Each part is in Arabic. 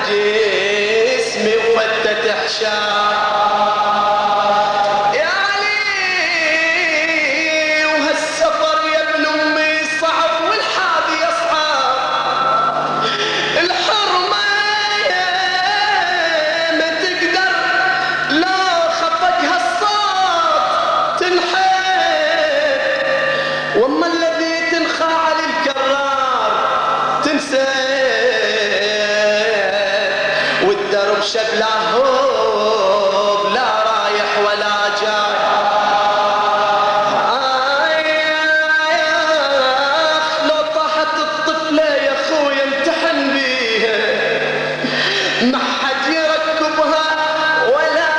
جسمي وفتت حشام يا علي وهالسفر يا ابن امي صعب والحادي يصعب الحرمة ما تقدر لا خفق هالصوت تنحب واما الذي تنخاع للكرار تنسى والدرب شبله لا رايح ولا جاي لو طاحت الطفلة يا خويا امتحن بيها ما حد يركبها ولا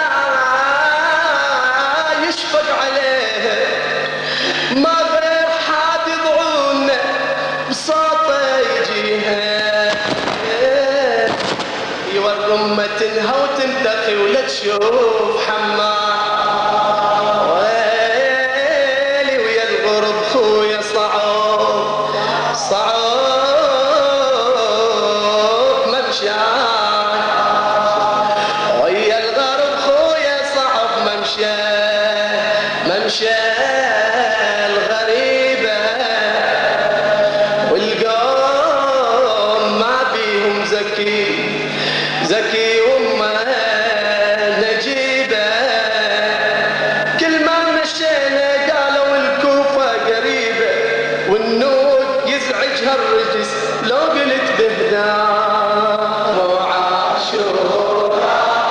يشفق عليها ما غير حاد يضعون بصوته يجيها والرمة تنهى وتنتقي ولا تشوف حمام ويلي ويا الغرب خويا صعب صعب ممشاي ويا الغرب خويا صعب ممشى الغريبة والقوم ما بيهم زكي وما نجيبه كل ما مشينا قالوا الكوفة قريبة والنود يزعجها الرجس لو قلت بهدام وعاشور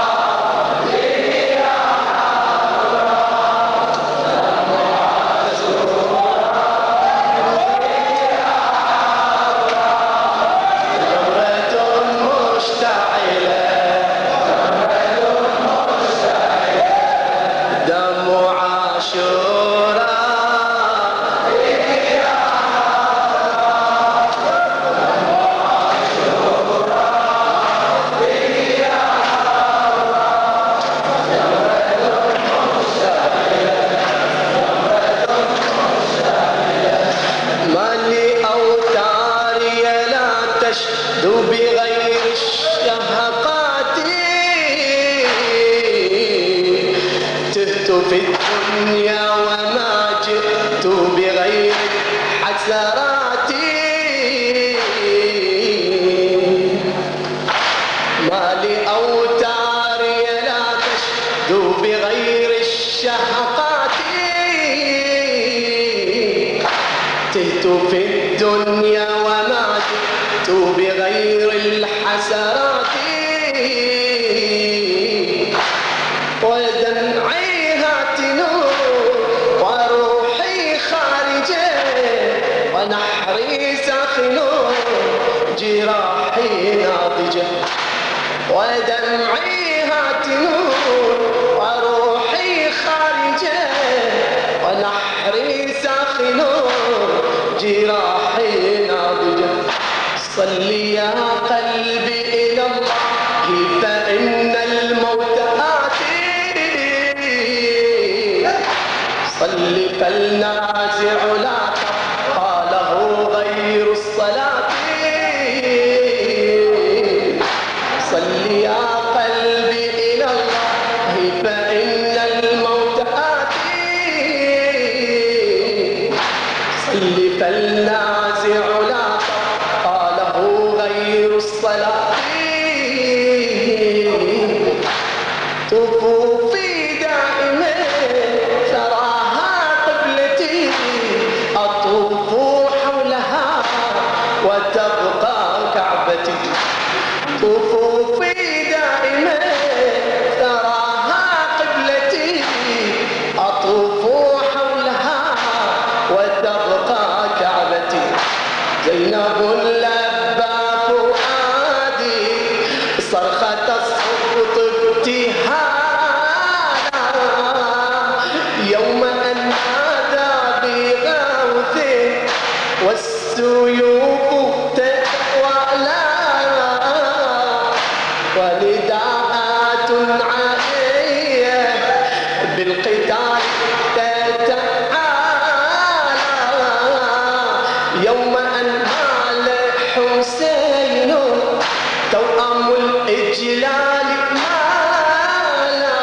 بغير الشهقات تهت في الدنيا وما جئت بغير حسرات ما لأوتاري لا تشدو بغير الشهقات تهت في الدنيا وما جئت بغير الحسرات ودمعيها تنور وروحي خارجة ونحري ساخن جراحي ناضجة ودمعيها تنور وروحي خارجة ونحري ساخن جراحي ناضجة صلي يا قلبي إلى الله فإن الموت آتي صلي فالنازع لا قاله غير الصلاة صلي يا قلبي إلى الله فإن الموت آتي صلي فالنازع لا غير الصلاة طفوفي دائما تراها قبلتي أطوف حولها وتبقى كعبتي طفوفي دائما تراها قبلتي أطوف حولها وتبقى كعبتي زينب صرخة الصوت ابتهالا يوم أن نادى بغوث والسيوف تتوالى ونداءات عالية بالقتال تتعالى يوم أن نال حسين توأم الجلال مالا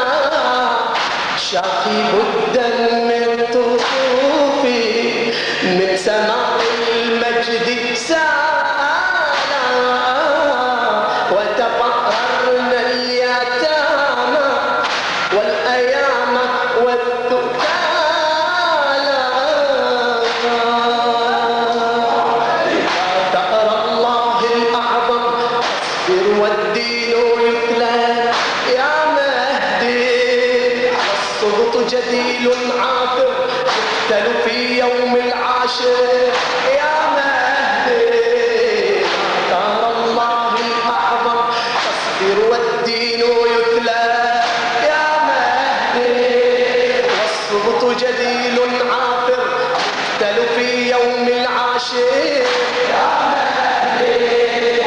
شاخب الدم الطوفي من سماء المجد سالا وتفأرنا اليتامى والأيام والثكالى ثأر الله الأعظم اصبر والدين يتلى يا مهدي والصبط جديل عاطر يقتل في يوم العاشر يا مهدي ثأر الله الأعظم اصبر والدين يتلى يا مهدي والصبط جديل عاطر يقتل في يوم العاشر يا مهدي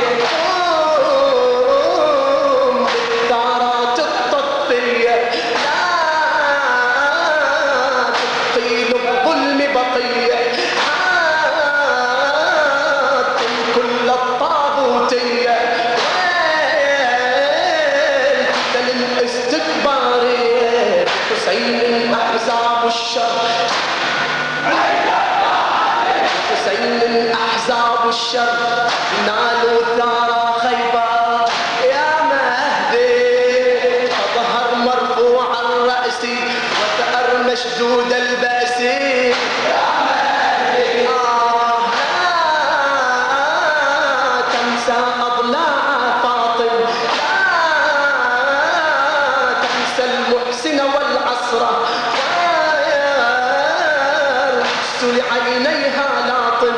قوم بالثارات التطبية لا تبقي للظلم بقية حاتم كل الطاغوتية ويل للاستكبارية حسين أحزاب الشر حسين أحزاب الشر نالوا ثارى خيبر يا مهدي أظهر مرفوع الرأس وثأر مشدود البأس يا مهدي لا تنسى أضلاع فاطم لا تنسى المحسن والعصرة لعينيها لاطم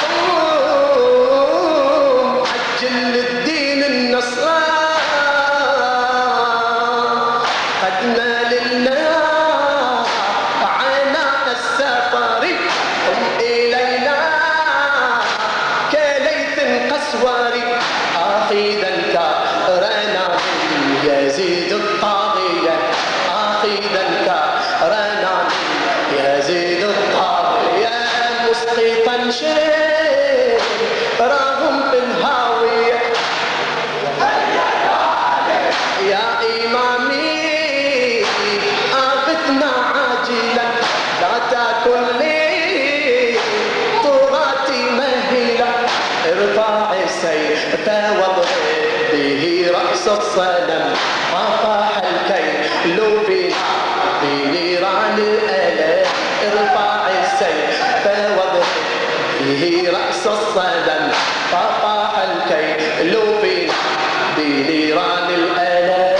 قوم عجل للدين النصرى قد مال الله عناء السفر قم إلينا كليث قسوري آخذا كأرنا من يزيد الطاغية آخذا كأرنا من يزيد الطاغية مسقطا شراهم بالهاوية يا إمامي آفتنا عاجلا لا تكن لي طغاتي مهلا ارفع السيف واضرب به رأس الصنم فطاح الكيل بنيران الألم ارفع السيف واضرب به رأس الصنم فطاح الكيل بنيران الألم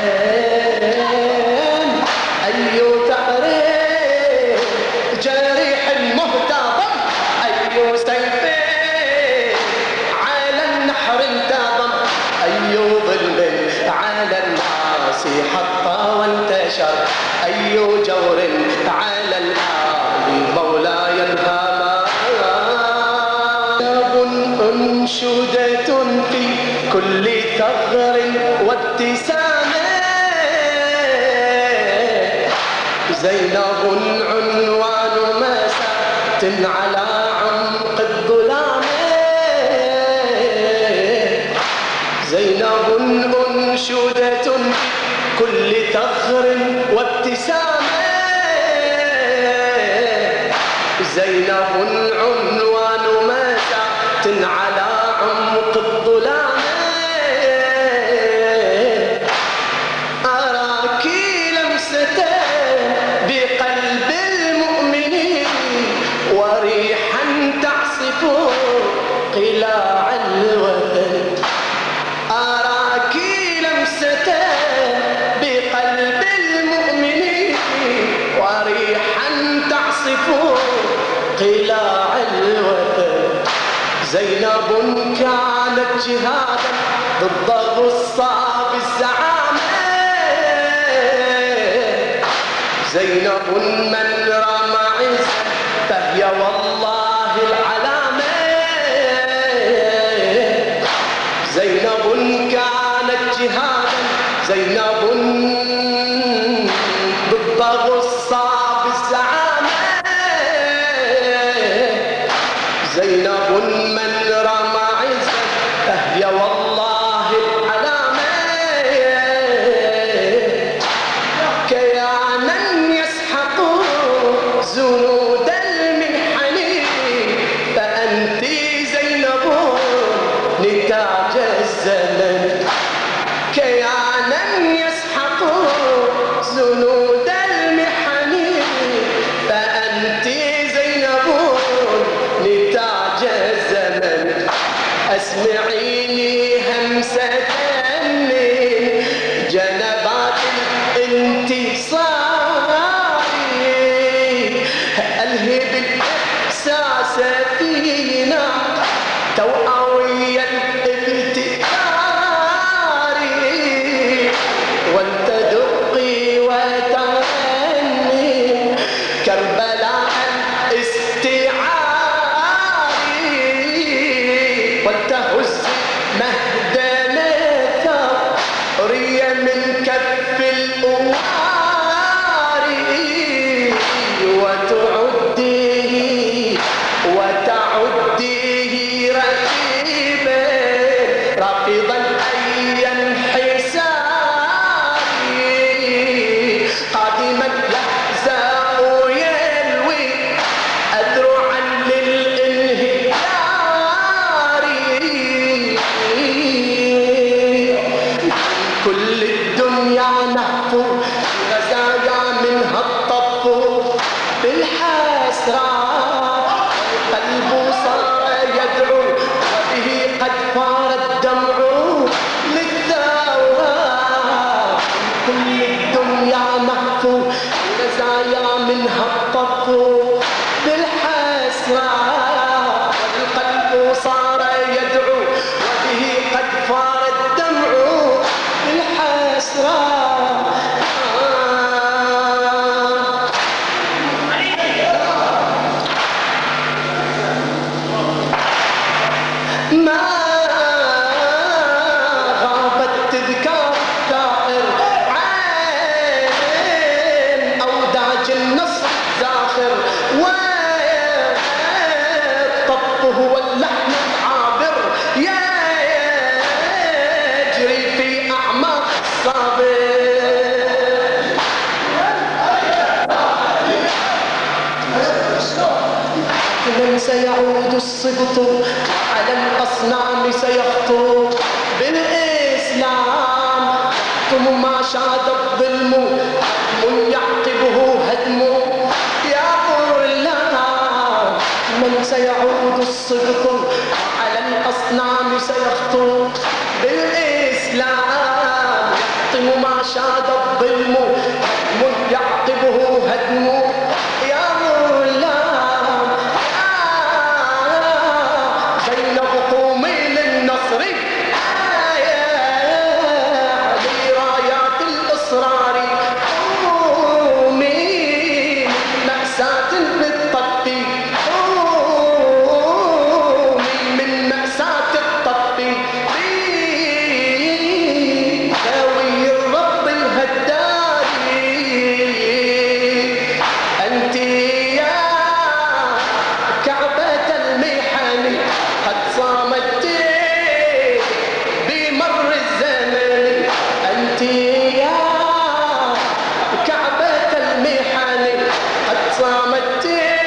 أي تعريف جريح مهتضم أي سيف على النحر انتظم أي ظلم على الناس حطى وانتشر أي جور على الآل مولاي انهمى أنشودة في كل ثغر وابتسامة زينب عنوان مسات على عمق الظلام زينب أنشودة في كل ثغر وابتسامة زينب عنوان مسات على عمق الظلام أراك لمسة بقلب المؤمنين وريحا تعصف قلاع الوثن أراك لمسة بقلب المؤمنين وريحا تعصف قلاع الوثن زينب كانت جهادا ضد غصاب الزعامة زينب من رمى عزا فهي والله العلامة زينب كانت جهادا زينب ضد غصاب الزعامة زينب من رمى عزا فهي والله العلامة كيانا يسحق زنود المحن، فأنت زينب نتاج الزمن. اسمعيني همسة من جنبات الانتصار، الهب الاحساس فينا توأوية الابتكار، وانت دقي وتغني كربلاء الاستعار، وتهز مهدنة ثورية من كف الأوار، وتعديه رقيبا رافضا أي انحسار، قادما يهزأ يلوي أذرعا للانهيار، كل الدنيا نهفو غزايا منها الطفو بالحسرة، القلب صار يدعو وبه قد فار الدمع للثورة، كل الدنيا نهفو غزايا منها الطفو بالحسرة، القلب صار يدعو وبه قد فار الدمع بالحسرة. ما غابت تذكار الثائر عين أوداج النصر زاخر، والطف هو اللحن العابر يجري في أعماق الصابر. من سيعود الصبط على الأصنام سيخطو بالإسلام، ثم ما شاد الظلم من يعقبه هدم يا الله. من سيعود الصبط على الأصنام سيخطو بالإسلام، ثم ما شاد الظلم من يعقبه هدم يا الله. زينب قومي للنصر برايات الإصرار، قومي مأساة بالطف، قومي من مأساة الطف، ذوي الرب الهداري، أنت يا كعبة المحن قد صامت بمر الزمن، أنت يا كعبة المحن قد صامت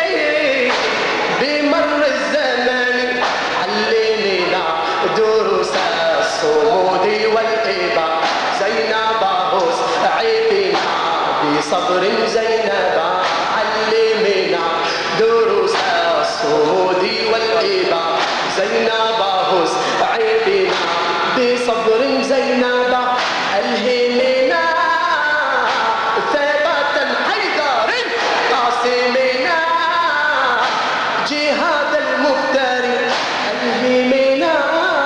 بمر الزمن، علمينا دروس الصمود والإباء زينب اسعفنا بصبر زينب، علمينا دروس الصمود والإباء زينب اسعفنا بصبر زينب، ألهمنا ثبات حيدر قاسمنا جهاد المفتري، ألهمنا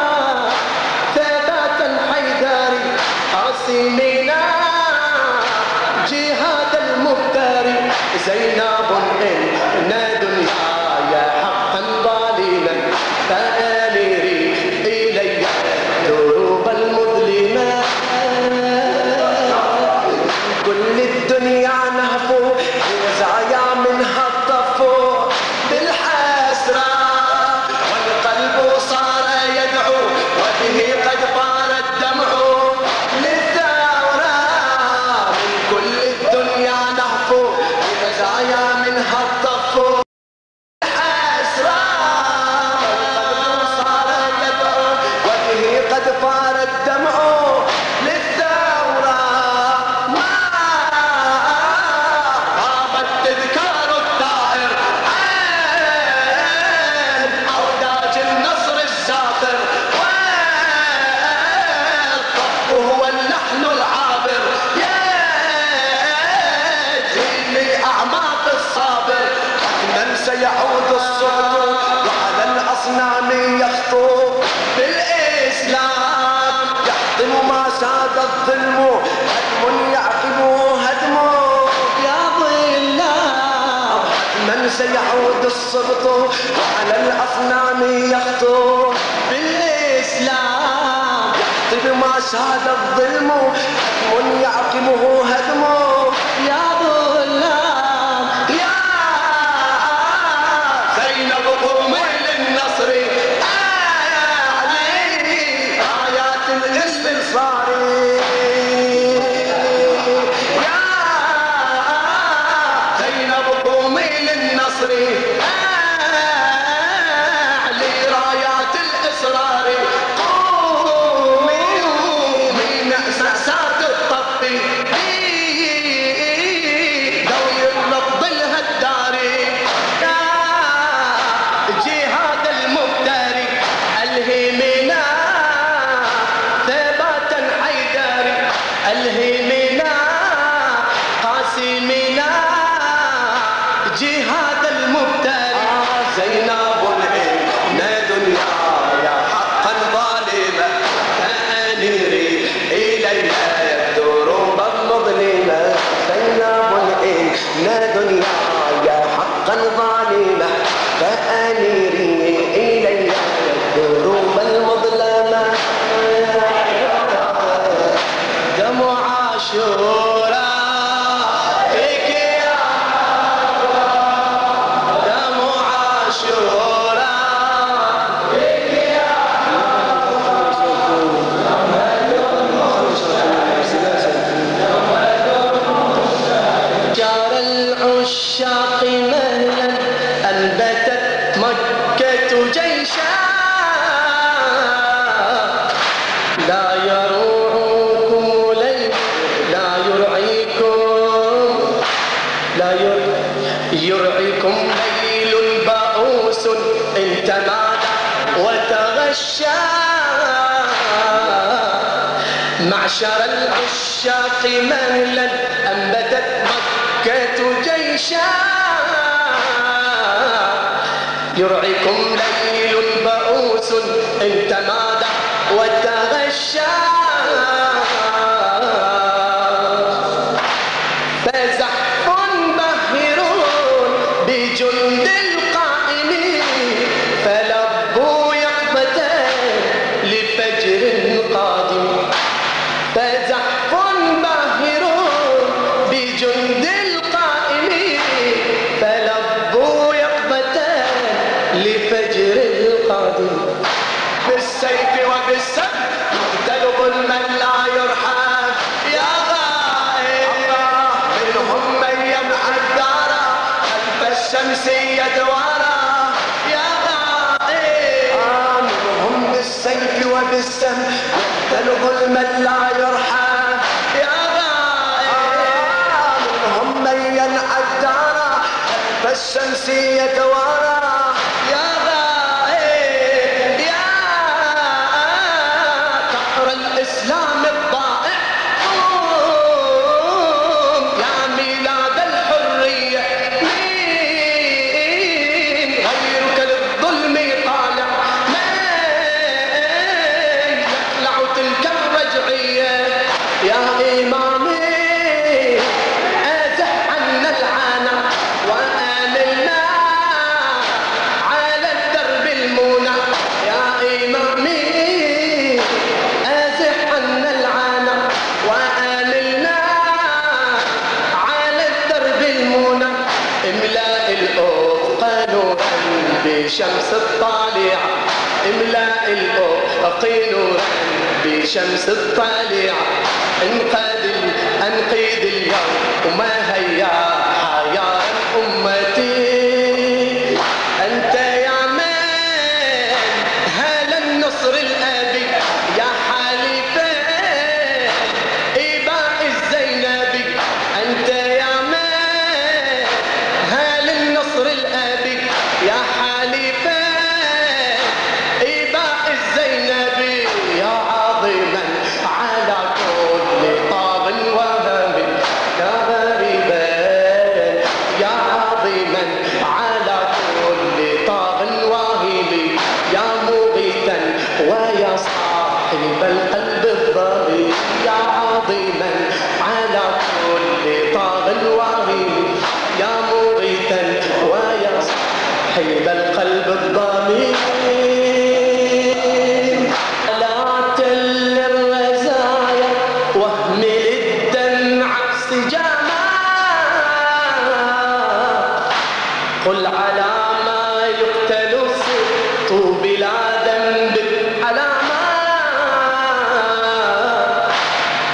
ثبات حيدر قاسمنا جهاد المفتري، زينب إن دنياي حقا ظالما فآلري إلي دروب المظلمة، كل الدنيا نهفو وزايا منها الطفو بالحسرة، والقلب صار يدعو وبه قد طار الدمع للثورة. ساد الظلم هدم يعقبه هدم يا ظلام من سيعود السبط وعلى الأصنام يخطو بالإسلام يحطب ما ساد الظلم هدم يعقبه هدم يا ظلام يا زينب قومي للنصر رايات الاستنصار يا زينب قومي للنصر اعلي رايات الاصرار قومي من مأساة الطفي ذوي النبض الهداري يا جهاد المفتري الهمنا ثباتا حيدري الهمنا قاسمنا جهاد المفتري زينب العين دنيا يا حقا ظالمة فأنيري إليها الدروب المظلمة زينب العين دنيا يا حقا ظالمة فأنيري إليها الدروب المظلمة دمع عاشوراء فيك يا دمع عاشوراء فيك يا جار العشاق مهلا أنبتت مكة جيشا لا يروعكم ليل لا يرعيكم لا يرعيكم ليل بؤوس إن تمادى وتغشى معشر العشاق مهلا أنبتت مكة جيشا يرعيكم ليل بؤوس إن تمادى وتغشى فزحف بهرون بجند القائمين فلبوا يقظتين لفجر قادم فزحف بهرون بجند القائمين فلبوا يقظتين لفجر القادم بالسيف وبالسم يقتل ظلما لا يرحم يا غائب منهم من يمحى الدار خلف الشمس يدوارا يا غائب منهم بالسيف وبالسم يقتل ظلما لا يرحم يا غائب منهم من ينعى الدار خلف الشمس يدوارا يا غائب يا كفر الإسلام الضائع قوم يا ميلاد الحرية مين غيرك للظلم طالع من يخلع تلك الرجعية يا إمامي أزح عنا العانى وآمنا على الدرب المونى يا إمامي أزح عنا العانى وآمنا على الدرب المونى املأ الأفق نورا بشمس الطالعة املأ الأفق نورا بشمس الطالعة أنقذ اليوم وما هيا حياة أمتي أنت يا من هل النصر الأبي يا حليفة إباء الزينبي أنت يا من هل النصر الأبي يا حليفة إباء الزينبي يا عظيما على كل طاغ وهم يا غريبا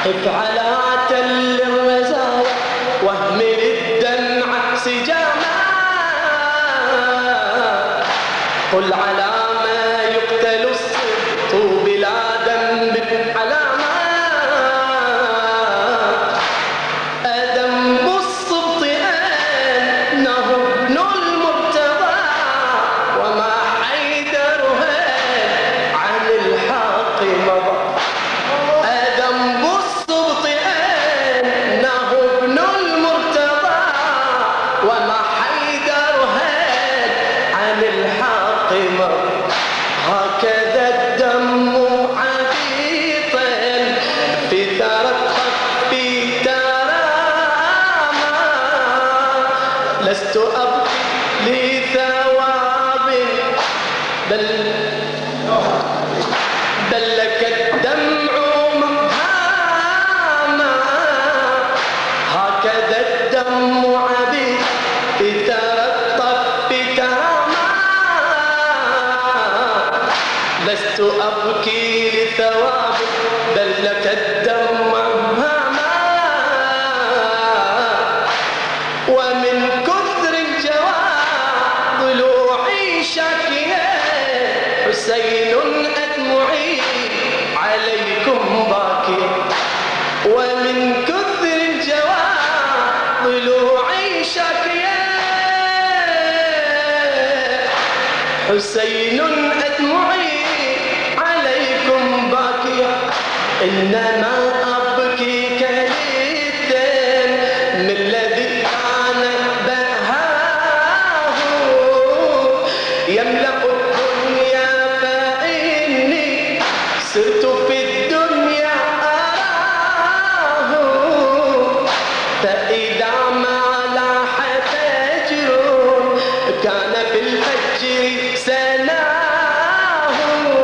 قف على تل الرزايا واهمل الدمع سجاما، قل على ما يقتل السبط بلا ذنب علامة، أذنب السبط أنه ابن المرتضى وما حيدر عن الحق مضى، أذنب السبط أنه ابن المرتضى وما حيدر عن الحق مضى، هكذا الدم عبيطا في ثرى الخف تراما، لست أبقي لثواب بل لك الدمع مبهاما، هكذا الدم عبيط في ثرى الطف تراما، لست أبكي لثواب بل لك الدم مهما، ومن كثر الجواب ضلوعي شاكية حسين أدمعي عليكم باكي، ومن كثر الجواب ضلوعي شاكية حسين أدمعي عليكم باكية، إنما أبكي كالدم من الذي كان بهاه يملأ الدنيا، فإني صرت في الدنيا أراه، فإذا ما لاح فجر كان في الفجر سناه،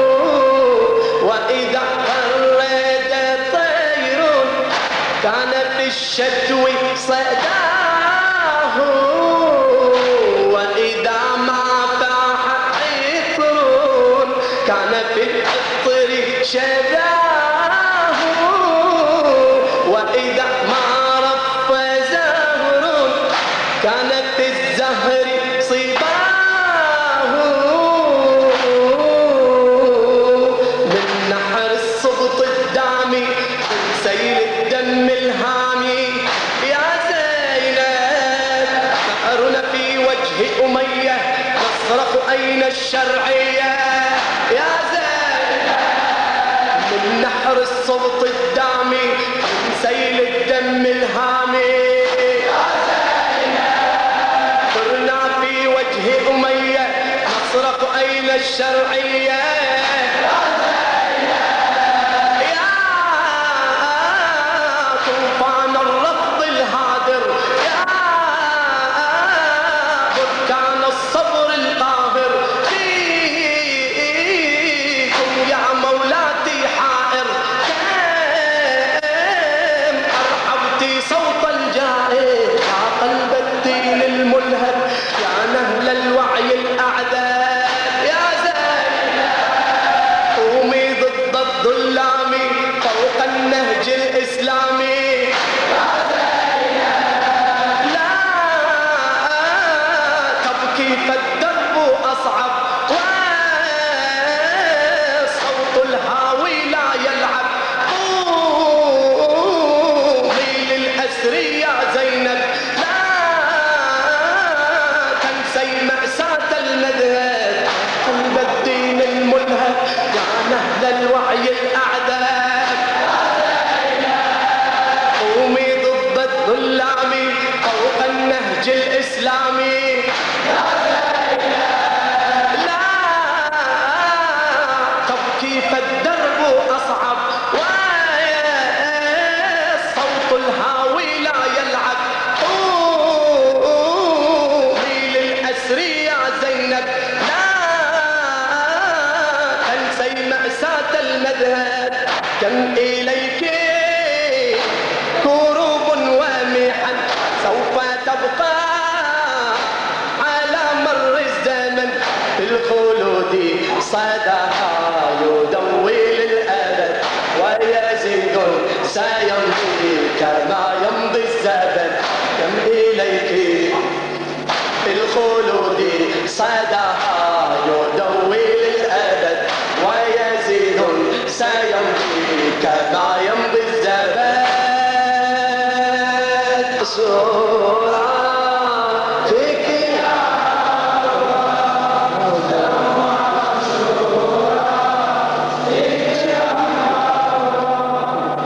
وإذا غرد طير كان في الشتو صداه، وإذا ما فاح عطر كان في العطر شذاه، وإذا ما رف زهر كان في الزهر صباه، من نحر السبط الدامي من سيل الدم الهامي، يا زينب نحرنا في وجه أمية نصرخ أين الشرعية، يا زينب من نحر السبط الدامي من سيل الدم الهامي، يا زينب صرنا في وجه أمية نصرخ أين الشرعية، يا زينب يا طوفان الرفض الهادر، يا بركان الصبر القاهر، فيكم يا مولاتي حائر، كم أرحبتي صوت الجائر يا قلب الدين الملهب، يا نهل الوعي الأعذاب، يا زينب قومي ضد الظلام فوق النهج الإسلامي، يا زينب لا تبكي فالدرب أصعب وصوت الهاوي لا يلعب، قومي للأسر يا زينب لا تنسي مأساة المذهب، قلب الدين الملهب يا نهل الوعي الأعذاب، قومي ضد الظلام فوق النهج الإسلامي، لا تبكي فالدرب أصعب والصوت الهاوي لا يلعب، قومي للأسر يا زينب لا تنسي مأساة المذهب، كم إليك كروب ومحن سوف تبقى على مر الزمن في الخلود صداها يدوي للأبد ويزيد سيمضي كما يمضي الزمن كم إليك الخلود صدى